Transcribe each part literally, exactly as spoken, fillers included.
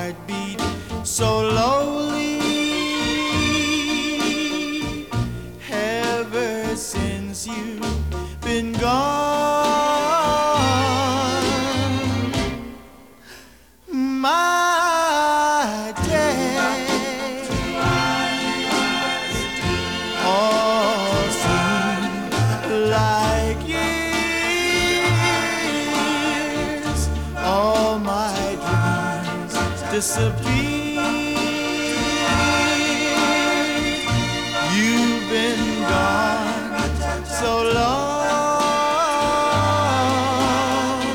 heart beat so lowly ever since you've been gone, my days all seem like years, all my dreams disappear. You've been gone so long,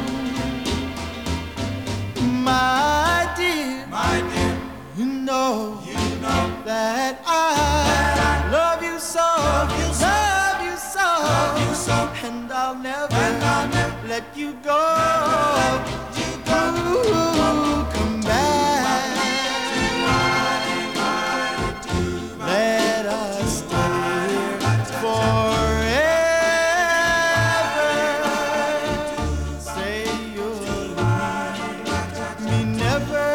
my dear, My dear, you know, you know that I, that I love you so, love you so, love you so, love you so, and I'll never, and I'll never let you go. let you go. Ooh, come back, let us stay forever. Say you'll leave me never.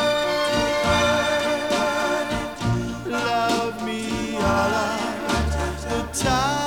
Love me all of the time.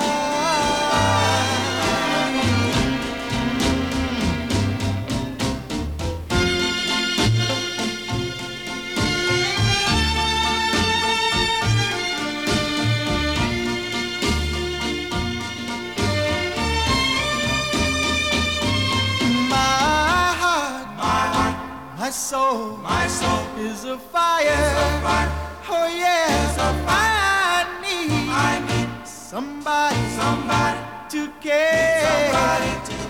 My heart, My heart, my soul my soul is a fire. is a fire. Oh yes, a fire. I need I need somebody somebody, to care. somebody to